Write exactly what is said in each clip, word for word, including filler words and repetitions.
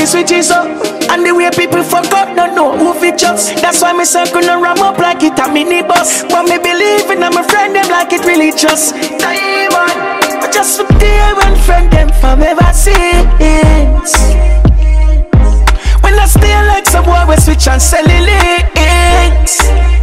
switchy, switchy, so. And the way people fuck up, don't know who fit just. That's why me circle no ram up like it a minibus. But me believe in my friend them like it really just. Diamond, but just for there when friend them from ever since. When I stay like some boy we switch and sell links.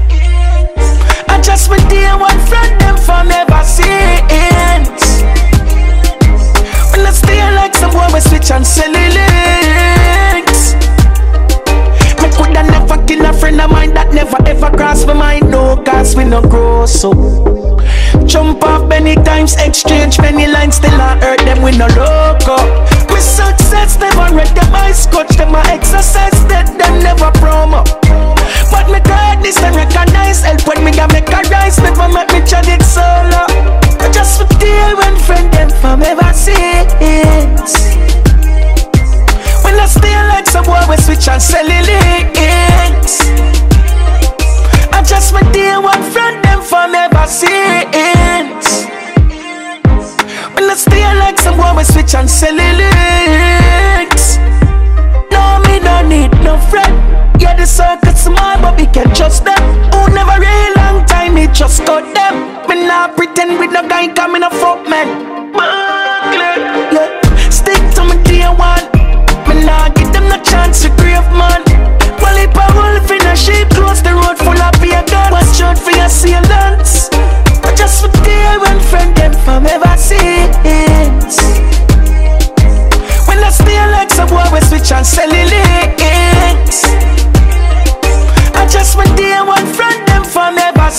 I just for there one friend them from ever since. When I stay like some boy we switch and sell links. Me coulda never kill a friend of mine that never ever cross my mind. No, cause we no grow so. Jump off many times, exchange many lines, still I hurt them with no loco. My success never read them eyes, coach them I exercise, that them never promo. But me greatness them recognize, help when me ga make a rise, never make me try it solo. I just for deal when friend them from ever since. When I stay like some boy we switch and sell links. I just my dear one friend them from ever since. When I stay like some boy we switch and sell links. No, me no need no friend. Yeah, the circuit small but we can trust them. Who never real long time, me just got them. Me not pretend with no guy coming a fuck man. Yeah. Stick to my dear one. Me nah give them no chance to grave man. Well, if a wolf in a sheep close the road full of beer guns. Watch out for your assailants. But just for there when friend them from ever since. When I stay like some boy we switch and sell links. I just for there one friend them from ever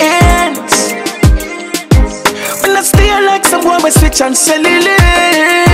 since. When I stay like some boy we switch and sell links.